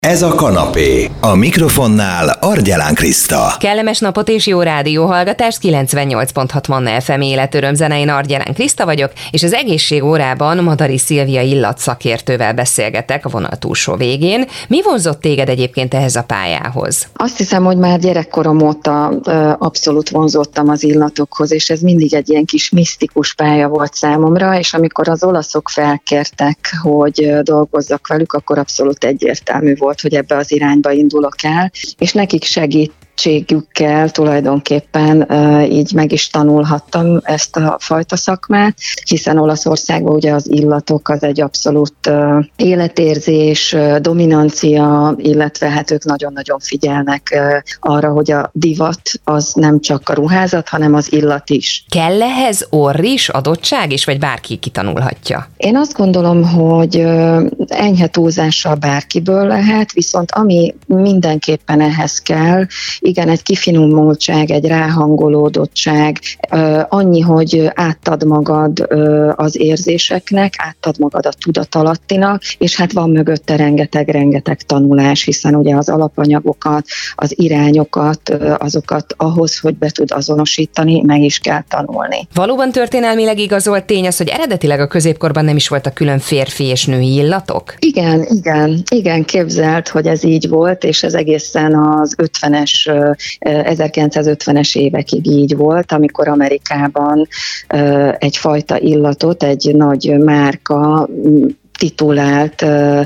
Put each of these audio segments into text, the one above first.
Ez a kanapé. A mikrofonnál Argyelán Kriszta. Kellemes napot és jó rádióhallgatást, 98.6 Manna FM életörömzenein Argyelán Kriszta vagyok, és az egészség órában Madari Szilvia illatszakértővel beszélgetek a vonal túlsó végén. Mi vonzott téged egyébként ehhez a pályához? Azt hiszem, hogy már gyerekkorom óta abszolút vonzottam az illatokhoz, és ez mindig egy ilyen kis misztikus pálya volt számomra, és amikor az olaszok felkértek, hogy dolgozzak velük, akkor abszolút egyértelmű volt, hogy ebbe az irányba indulok el, és nekik segítségükkel tulajdonképpen így meg is tanulhattam ezt a fajta szakmát, hiszen Olaszországban ugye az illatok az egy abszolút életérzés, dominancia, illetve hát ők nagyon-nagyon figyelnek arra, hogy a divat az nem csak a ruházat, hanem az illat is. Kell ehhez orr is, adottság is, vagy bárki kitanulhatja? Én azt gondolom, hogy enyhe túlzással bárkiből lehet, viszont ami mindenképpen ehhez kell, igen, egy kifinomultság, egy ráhangolódottság, annyi, hogy átad magad az érzéseknek, átad magad a tudatalattinak, és hát van mögötte rengeteg tanulás, hiszen ugye az alapanyagokat, az irányokat, azokat ahhoz, hogy be tud azonosítani, meg is kell tanulni. Valóban történelmileg igazolt tény az, hogy eredetileg a középkorban nem is voltak külön férfi és női illatok? Igen, képzelt, hogy ez így volt, és ez egészen az 1950-es évekig így volt, amikor Amerikában egyfajta illatot, egy nagy márka titulált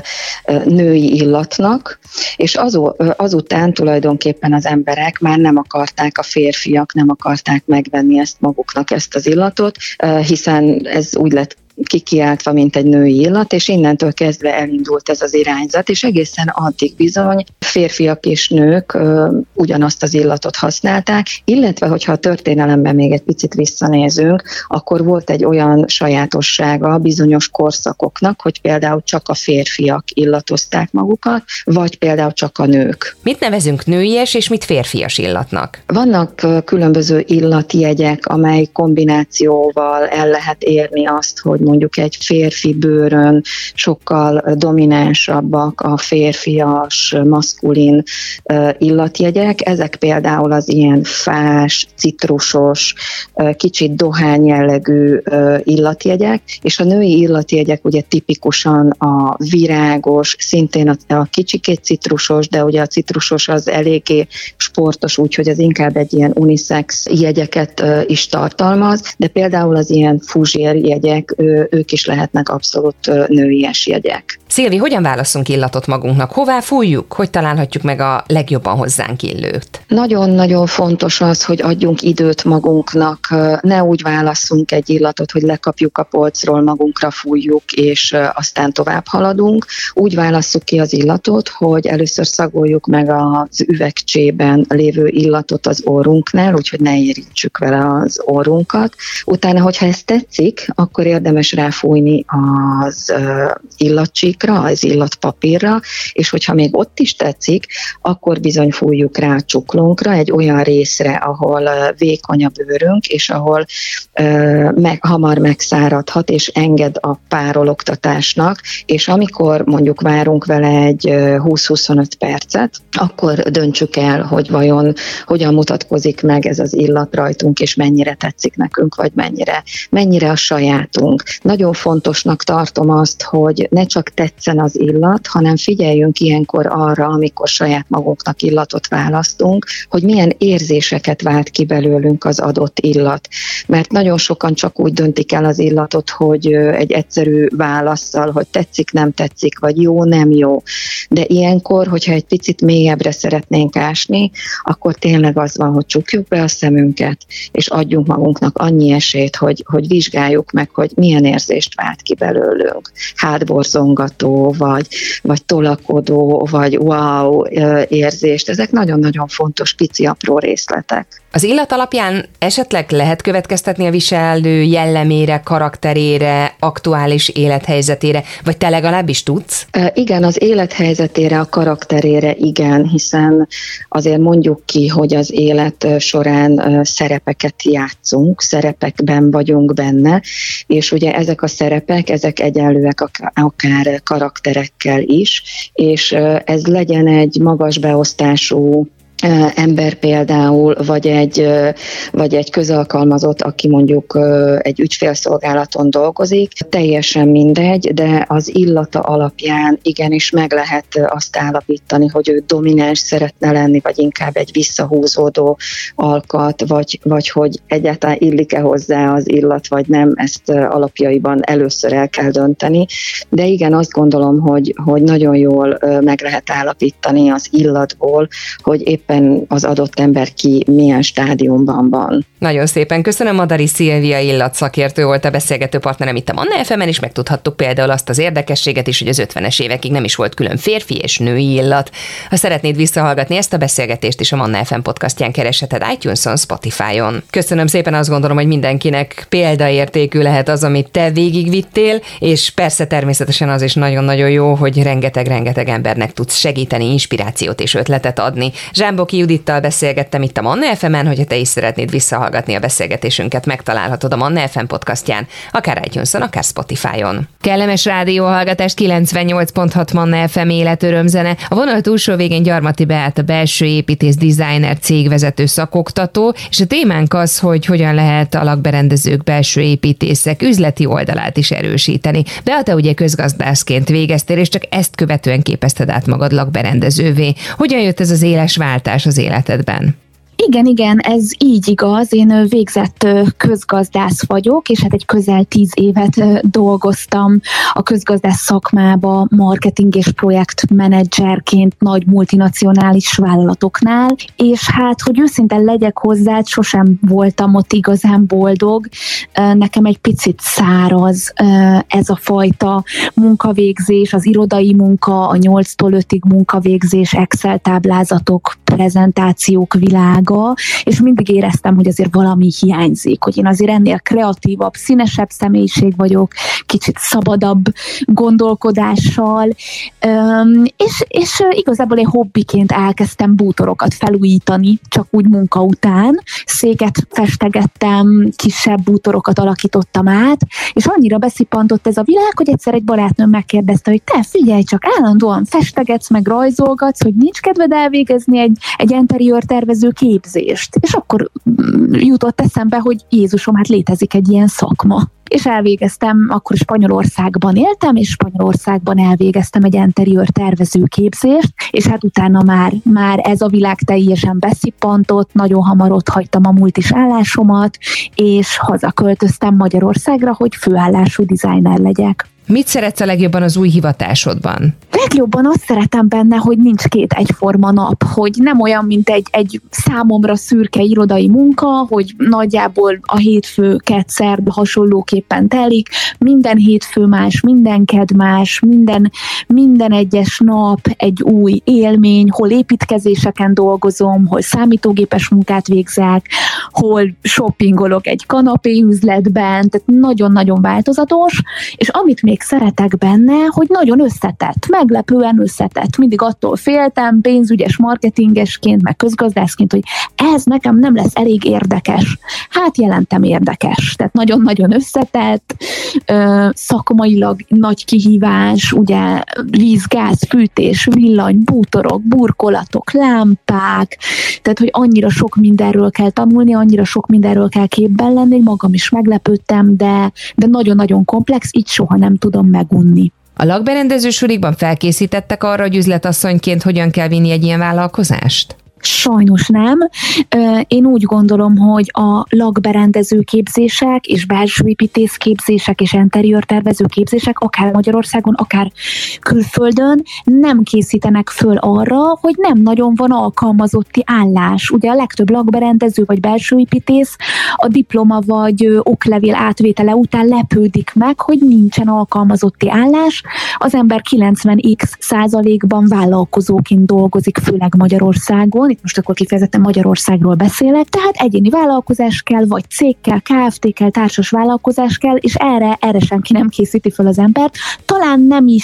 női illatnak, és azután tulajdonképpen az emberek már nem akarták, a férfiak nem akarták megvenni maguknak ezt az illatot, hiszen ez úgy lett kikiáltva, mint egy női illat, és innentől kezdve elindult ez az irányzat, és egészen addig bizony férfiak és nők ugyanazt az illatot használták, illetve hogyha a történelemben még egy picit visszanézünk, akkor volt egy olyan sajátossága bizonyos korszakoknak, hogy például csak a férfiak illatozták magukat, vagy például csak a nők. Mit nevezünk nőies és mit férfias illatnak? Vannak különböző illatjegyek, amely kombinációval el lehet érni azt, hogy mondjuk egy férfi bőrön sokkal dominánsabbak a férfias, maszkulin illatjegyek. Ezek például az ilyen fás, citrusos, kicsit dohány jellegű illatjegyek, és a női illatjegyek ugye tipikusan a virágos, szintén a kicsikét citrusos, de ugye a citrusos az eléggé sportos, úgyhogy az inkább egy ilyen unisex jegyeket is tartalmaz, de például az ilyen fuzsér jegyek, ők is lehetnek abszolút nőies jegyek. Szilvi, hogyan válaszunk illatot magunknak? Hová fújjuk? Hogy találhatjuk meg a legjobban hozzánk illőt? Nagyon-nagyon fontos az, hogy adjunk időt magunknak, ne úgy válasszunk egy illatot, hogy lekapjuk a polcról, magunkra fújjuk, és aztán tovább haladunk. Úgy válasszuk ki az illatot, hogy először szagoljuk meg az üvegcsében lévő illatot az orrunknál, úgyhogy ne érintsük vele az orrunkat. Utána, hogyha ez tetszik, akkor érdemes ráfújni az illatcsíkra, az illatpapírra, és hogyha még ott is tetszik, akkor bizony fújjuk rá a csuklónkra, egy olyan részre, ahol vékony a bőrünk, és ahol hamar megszáradhat, és enged a párologtatásnak, és amikor mondjuk várunk vele egy 20-25 percet, akkor döntsük el, hogy vajon hogyan mutatkozik meg ez az illat rajtunk, és mennyire tetszik nekünk, vagy mennyire a sajátunk. Nagyon fontosnak tartom azt, hogy ne csak tetszen az illat, hanem figyeljünk ilyenkor arra, amikor saját magunknak illatot választunk, hogy milyen érzéseket vált ki belőlünk az adott illat. Mert nagyon sokan csak úgy döntik el az illatot, hogy egy egyszerű válasszal, hogy tetszik, nem tetszik, vagy jó, nem jó. De ilyenkor, hogyha egy picit mélyebbre szeretnénk ásni, akkor tényleg az van, hogy csukjuk be a szemünket, és adjunk magunknak annyi esélyt, hogy vizsgáljuk meg, hogy milyen érzést vált ki belőlünk. Hátborzongató, vagy tolakodó, vagy wow érzést. Ezek nagyon-nagyon fontos, pici, apró részletek. Az illat alapján esetleg lehet következtetni a viselő jellemére, karakterére, aktuális élethelyzetére, vagy te legalábbis tudsz? Igen, az élethelyzetére, a karakterére igen, hiszen azért mondjuk ki, hogy az élet során szerepeket játszunk, szerepekben vagyunk benne, és ugye ezek a szerepek, ezek egyenlőek akár karakterekkel is, és ez legyen egy magas beosztású ember például, vagy egy közalkalmazott, aki mondjuk egy ügyfélszolgálaton dolgozik, teljesen mindegy, de az illata alapján igenis meg lehet azt állapítani, hogy ő domináns szeretne lenni, vagy inkább egy visszahúzódó alkat, vagy hogy egyáltalán illik-e hozzá az illat, vagy nem, ezt alapjaiban először el kell dönteni. De igen, azt gondolom, hogy nagyon jól meg lehet állapítani az illatból, hogy éppen az adott ember ki milyen stádiumban van. Nagyon szépen köszönöm, Madari Szilvia illatszakértő volt a beszélgető partnerem itt a Manna FM-en, és megtudhattuk például azt az érdekességet is, hogy az 50-es évekig nem is volt külön férfi és női illat. Ha szeretnéd visszahallgatni ezt a beszélgetést is, a Manna FM podcastján keresheted iTunes-on, Spotify-on. Köszönöm szépen, azt gondolom, hogy mindenkinek példaértékű lehet az, amit te végigvittél, és persze természetesen az is nagyon-nagyon jó, hogy rengeteg embernek tudsz segíteni, inspirációt és ötletet adni. Zsámboki Judittal beszélgettem itt a Manna FM-en, hogyha te is szeretnéd visszahallgatni a beszélgetésünket, megtalálhatod a Manna FM podcastján, akár iTunes-on, akár Spotify-on. Kellemes rádióhallgatást, 98.6 Manna FM életörömzene. A vonal túlsó végén Gyarmati Beáta belső építész, designer, cégvezető, szakoktató, és a témánk az, hogy hogyan lehet a lakberendezők, belső építészek üzleti oldalát is erősíteni. Beáta ugye közgazdászként végeztél, és csak ezt követően képezted át magad lakberendezővé. Hogyan jött ez az éles váltás az életedben? Igen, ez így igaz. Én végzett közgazdász vagyok, és hát egy közel 10 évet dolgoztam a közgazdász szakmába marketing és projektmenedzserként nagy multinacionális vállalatoknál, és hát, hogy őszintén legyek hozzá, sosem voltam ott igazán boldog. Nekem egy picit száraz ez a fajta munkavégzés, az irodai munka, a 8-tól 5-ig munkavégzés, Excel táblázatok, prezentációk világa, és mindig éreztem, hogy azért valami hiányzik, hogy én azért ennél kreatívabb, színesebb személyiség vagyok, kicsit szabadabb gondolkodással, és igazából én hobbiként elkezdtem bútorokat felújítani, csak úgy munka után. Széket festegettem, kisebb bútorokat alakítottam át, és annyira beszippantott ez a világ, hogy egyszer egy barátnőm megkérdezte, hogy te figyelj csak, állandóan festegetsz, meg rajzolgatsz, hogy nincs kedved elvégezni egy interiőr tervező képzést. És akkor jutott eszembe, hogy Jézusom, hát létezik egy ilyen szakma. És elvégeztem, akkor Spanyolországban éltem, és Spanyolországban elvégeztem egy interiőr tervező képzést, és hát utána már ez a világ teljesen beszippantott, nagyon hamar ott hagytam a multis állásomat, és hazaköltöztem Magyarországra, hogy főállású designer legyek. Mit szeretsz a legjobban az új hivatásodban? Legjobban azt szeretem benne, hogy nincs két egyforma nap, hogy nem olyan, mint egy számomra szürke irodai munka, hogy nagyjából a hétfő, kedd-szerda hasonlóképpen telik, minden hétfő más, minden kedd más, minden egyes nap egy új élmény, hol építkezéseken dolgozom, hol számítógépes munkát végzek, hol shoppingolok egy kanapéüzletben, tehát nagyon-nagyon változatos, és amit még szeretek benne, hogy nagyon összetett, meglepően összetett. Mindig attól féltem, pénzügyes marketingesként, meg közgazdászként, hogy ez nekem nem lesz elég érdekes. Hát jelentem érdekes. Tehát nagyon-nagyon összetett, szakmailag nagy kihívás, ugye víz, gáz, fűtés, villany, bútorok, burkolatok, lámpák, tehát hogy annyira sok mindenről kell tanulni, annyira sok mindenről kell képben lenni, magam is meglepődtem, de nagyon-nagyon komplex, így soha nem tudom megunni. A lakberendező sulikban felkészítettek arra, hogy üzletasszonyként hogyan kell vinni egy ilyen vállalkozást? Sajnos nem. Én úgy gondolom, hogy a lakberendező képzések és belsőépítész képzések és interiőr tervező képzések akár Magyarországon, akár külföldön nem készítenek föl arra, hogy nem nagyon van alkalmazotti állás. Ugye a legtöbb lakberendező vagy belsőépítész a diploma vagy oklevél átvétele után lepődik meg, hogy nincsen alkalmazotti állás. Az ember 90x% vállalkozóként dolgozik, főleg Magyarországon, itt most akkor kifejezetten Magyarországról beszélek, tehát egyéni vállalkozás kell, vagy cég kell, Kft. Kell, társas vállalkozás kell, és erre senki nem készíti fel az embert. Talán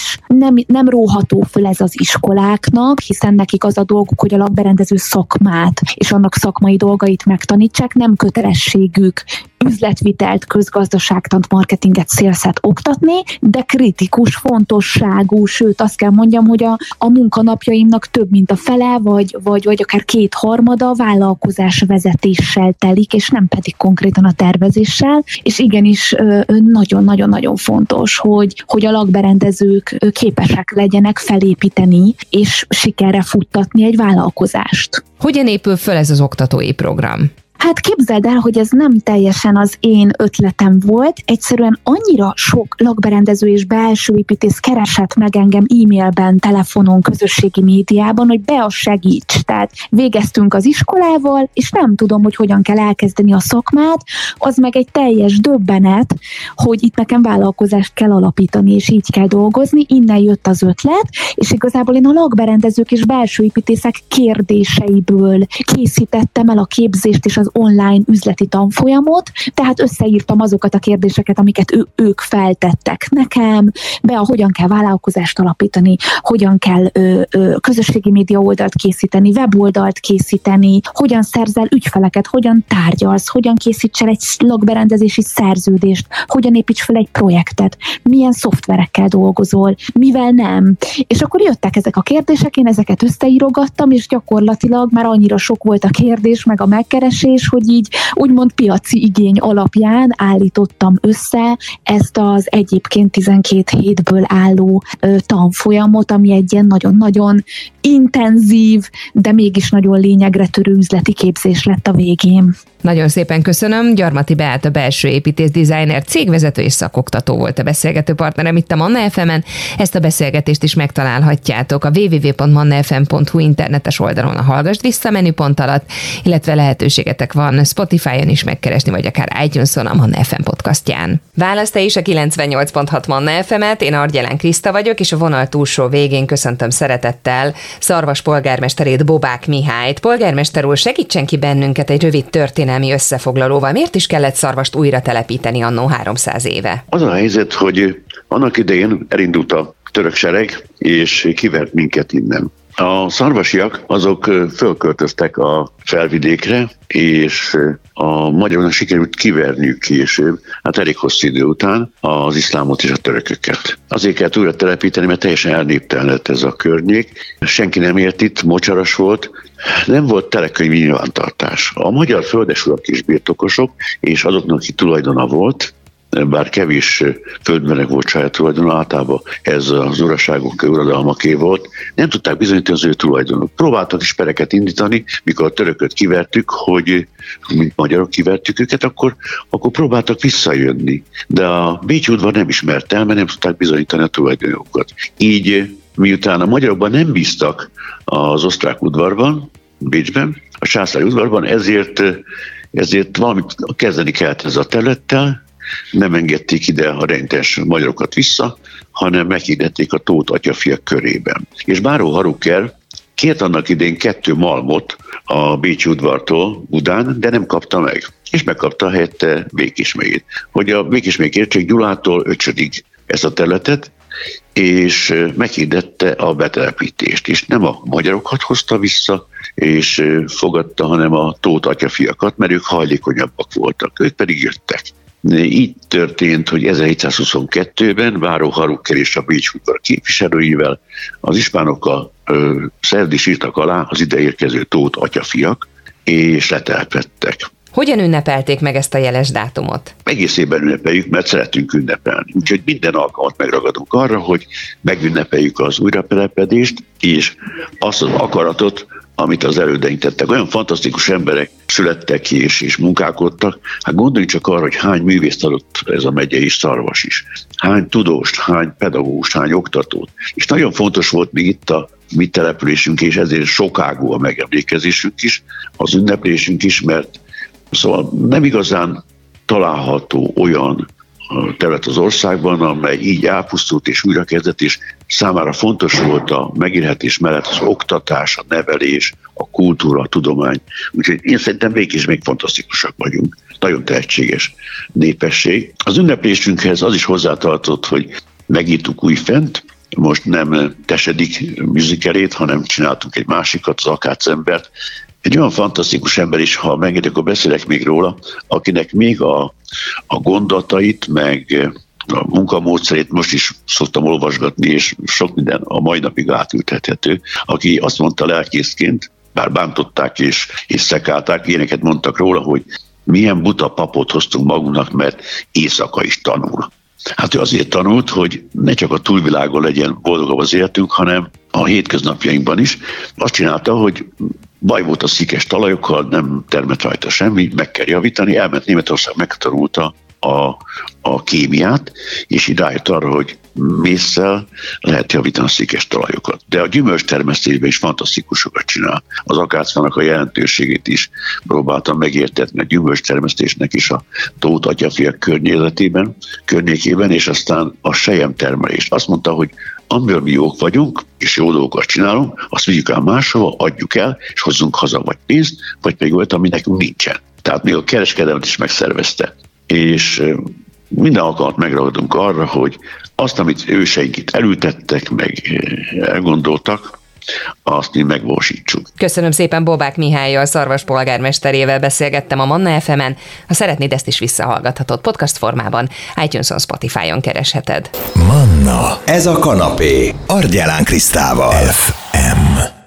nem róható föl ez az iskoláknak, hiszen nekik az a dolguk, hogy a lakberendező szakmát és annak szakmai dolgait megtanítsák, nem kötelességük üzletvitelt, közgazdaságtant, marketinget, szélszet oktatni, de kritikus, fontosságú, sőt azt kell mondjam, hogy a munkanapjaimnak több mint a fele, vagy akár 2/3 vállalkozás vezetéssel telik, és nem pedig konkrétan a tervezéssel, és igenis nagyon-nagyon-nagyon fontos, hogy a lakberendezők képesek legyenek felépíteni, és sikerre futtatni egy vállalkozást. Hogyan épül föl ez az oktatói program? Hát képzeld el, hogy ez nem teljesen az én ötletem volt, egyszerűen annyira sok lakberendező és belső építész keresett meg engem e-mailben, telefonon, közösségi médiában, hogy segíts. Tehát végeztünk az iskolával, és nem tudom, hogy hogyan kell elkezdeni a szakmát, az meg egy teljes döbbenet, hogy itt nekem vállalkozást kell alapítani, és így kell dolgozni, innen jött az ötlet, és igazából én a lakberendezők és belső építészek kérdéseiből készítettem el a képzést és az online üzleti tanfolyamot, tehát összeírtam azokat a kérdéseket, amiket ők feltettek nekem, hogyan kell vállalkozást alapítani, hogyan kell közösségi média oldalt készíteni, weboldalt készíteni, hogyan szerzel ügyfeleket, hogyan tárgyalsz, hogyan készíts el egy lakberendezési szerződést, hogyan építs fel egy projektet, milyen szoftverekkel dolgozol, mivel nem. És akkor jöttek ezek a kérdések, én ezeket összeírogattam, és gyakorlatilag már annyira sok volt a kérdés, meg a megkeresés, hogy így úgymond piaci igény alapján állítottam össze ezt az egyébként 12 hétből álló tanfolyamot, ami egy ilyen nagyon-nagyon intenzív, de mégis nagyon lényegre törő üzleti képzés lett a végén. Nagyon szépen köszönöm. Gyarmati Beáta belső építész designer, cégvezető és szakoktató volt a beszélgető partnerem itt a Manna FM-en. Ezt a beszélgetést is megtalálhatjátok a www.mannafm.hu internetes oldalon a Hallgasd vissza menüpont alatt, illetve lehetőségetek van Spotify-on is megkeresni, vagy akár iTunes-on a Manna FM podcastján. Válasz te is a 98.6 Manna FM-et, én Argyelán Kriszta vagyok, és a vonal túlsó végén köszöntöm szeretettel Szarvas polgármesterét, Bobák Mihályt. Polgármester úr, segítsen ki bennünket egy rövid történelmi összefoglalóval. Miért is kellett Szarvast újra telepíteni annó 300 éve? Az a helyzet, hogy annak idején elindult a török sereg, és kivert minket innen. A szarvasiak azok fölköltöztek a felvidékre, és a magyaroknak sikerült kiverniük később, hát elég hosszú idő után az iszlámot és a törököket. Azért kellett újra telepíteni, mert teljesen elnéptelenedett ez a környék. Senki nem ért itt, mocsaras volt, nem volt telekönyvi nyilvántartás. A magyar földesurak és birtokosok, és azoknak, aki tulajdona volt, bár kevés földmereg volt saját tulajdona, általában ez az uraságok, uradalmaké volt, nem tudták bizonyítani az ő tulajdonok. Próbáltak is pereket indítani, mikor a törököt kivertük, hogy mint magyarok kivertük őket, akkor próbáltak visszajönni. De a bécsi udvar nem ismert el, mert nem tudták bizonyítani a tulajdonokat. Így miután a magyarokban nem bíztak az osztrák udvarban, Bécsben, a császári udvarban, ezért valamit kezdeni kellett ezzel a területtel, nem engedték ide a rendes magyarokat vissza, hanem meghirdették a Tóth Atyafiak körében. És Báró Haruker kért annak idén 2 malmot a bécsi udvartól Budán, de nem kapta meg. És megkapta helyette Békésmegyét. Hogy a Békésmegyét értsék Gyulától Öcsödig ezt a területet, és meghirdette a betelepítést. És nem a magyarokat hozta vissza, és fogadta, hanem a Tóth Atyafiakat, mert ők hajlékonyabbak voltak, ők pedig jöttek. Így történt, hogy 1722-ben Báró Haruker és a Bécsi udvar képviselőivel az ispánokkal szerződést írtak alá az ide érkező Tóth Atyafiak, és letelepedtek. Hogyan ünnepelték meg ezt a jeles dátumot? Egész évben ünnepeljük, mert szeretünk ünnepelni. Úgyhogy minden alkalmat megragadunk arra, hogy megünnepeljük az újratelepedést, és azt az akaratot, amit az elődeink tettek. Olyan fantasztikus emberek születtek ki és munkálkodtak. Hát gondoljunk csak arra, hogy hány művészt adott ez a megye és Szarvas is. Hány tudóst, hány pedagógust, hány oktatót. És nagyon fontos volt még itt a mi településünk, és ezért sokágú a megemlékezésünk is, az ünneplésünk is, mert szóval nem igazán található olyan terület az országban, amely így elpusztult és újrakezdett, és számára fontos volt a megélhetés mellett az oktatás, a nevelés, a kultúra, a tudomány. Úgyhogy én szerintem mégis még fantasztikusak vagyunk. Nagyon tehetséges népesség. Az ünneplésünkhez az is hozzátartott, hogy megírtuk Újfent, most nem Tesedik musicalét, hanem csináltunk egy másikat, az Akácembert. Egy olyan fantasztikus ember is, ha megengedik, akkor beszélek még róla, akinek még a gondolatait, meg a munkamódszerét most is szoktam olvasgatni, és sok minden a mai napig átültethető, aki azt mondta lelkészként, bár bántották és szekálták, ilyeneket mondtak róla, hogy milyen buta papot hoztunk magunknak, mert éjszaka is tanul. Hát ő azért tanult, hogy ne csak a túlvilágon legyen boldogabb az életünk, hanem a hétköznapjainkban is. Azt csinálta, hogy baj volt a szikes talajokkal, nem termett rajta semmi, meg kell javítani, elment Németország, megtanulta a kémiát, és így rájött arra, hogy mésszel lehet javítani a szikes talajokat. De a gyümölcstermesztésben is fantasztikusokat csinál. Az akácfának a jelentőségét is próbáltam megértetni a gyümölcstermesztésnek is a Tóth Atyafiak környékében, és aztán a selyemtermelést. Azt mondta, hogy amiből mi jók vagyunk, és jó dolgokat csinálunk, azt vigyük el máshova, adjuk el, és hozzunk haza vagy pénzt, vagy pedig olyat, ami nekünk nincsen. Tehát még a kereskedelmet is megszervezte. És minden alkalmat megragadunk arra, hogy azt, amit őseink itt elültettek, meg elgondoltak, azt mi megvalósítsuk. Köszönöm szépen, Bobák Mihállyal, Szarvas polgármesterével beszélgettem a Manna FM-en. Ha szeretnéd, ezt is visszahallgathatod podcast formában, iTunes-on, Spotify-on keresheted. Manna, ez a kanapé, Argyelán Krisztával. FM.